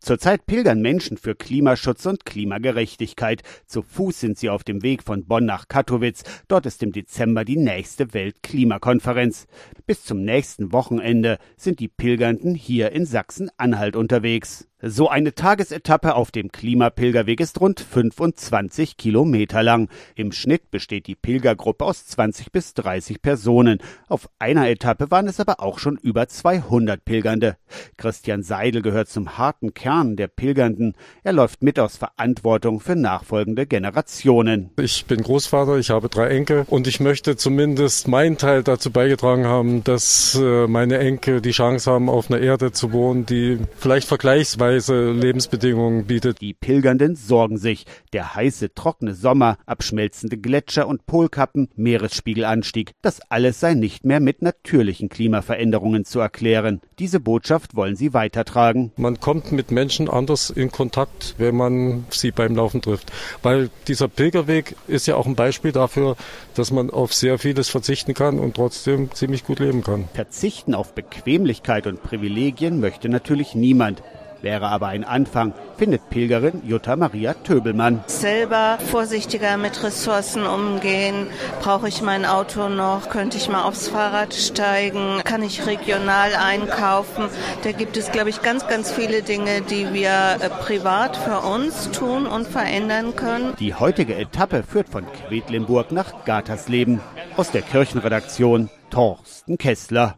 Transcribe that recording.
Zurzeit pilgern Menschen für Klimaschutz und Klimagerechtigkeit. Zu Fuß sind sie auf dem Weg von Bonn nach Kattowitz. Dort ist im Dezember die nächste Weltklimakonferenz. Bis zum nächsten Wochenende sind die Pilgernden hier in Sachsen-Anhalt unterwegs. So eine Tagesetappe auf dem Klimapilgerweg ist rund 25 Kilometer lang. Im Schnitt besteht die Pilgergruppe aus 20 bis 30 Personen. Auf einer Etappe waren es aber auch schon über 200 Pilgernde. Christian Seidel gehört zum harten Kern der Pilgernden. Er läuft mit aus Verantwortung für nachfolgende Generationen. Ich bin Großvater, ich habe 3 Enkel und ich möchte zumindest meinen Teil dazu beigetragen haben, dass meine Enkel die Chance haben, auf einer Erde zu wohnen, die vielleicht vergleichsweise Lebensbedingungen bietet. Die Pilgernden sorgen sich. Der heiße, trockene Sommer, abschmelzende Gletscher und Polkappen, Meeresspiegelanstieg, das alles sei nicht mehr mit natürlichen Klimaveränderungen zu erklären. Diese Botschaft wollen sie weitertragen. Man kommt mit Menschen anders in Kontakt, wenn man sie beim Laufen trifft. Weil dieser Pilgerweg ist ja auch ein Beispiel dafür, dass man auf sehr vieles verzichten kann und trotzdem ziemlich gut leben kann. Verzichten auf Bequemlichkeit und Privilegien möchte natürlich niemand. Wäre aber ein Anfang, findet Pilgerin Jutta Maria Töbelmann. Selber vorsichtiger mit Ressourcen umgehen. Brauche ich mein Auto noch? Könnte ich mal aufs Fahrrad steigen? Kann ich regional einkaufen? Da gibt es, glaube ich, ganz, ganz viele Dinge, die wir privat für uns tun und verändern können. Die heutige Etappe führt von Quedlinburg nach Gatersleben. Aus der Kirchenredaktion Torsten Kessler.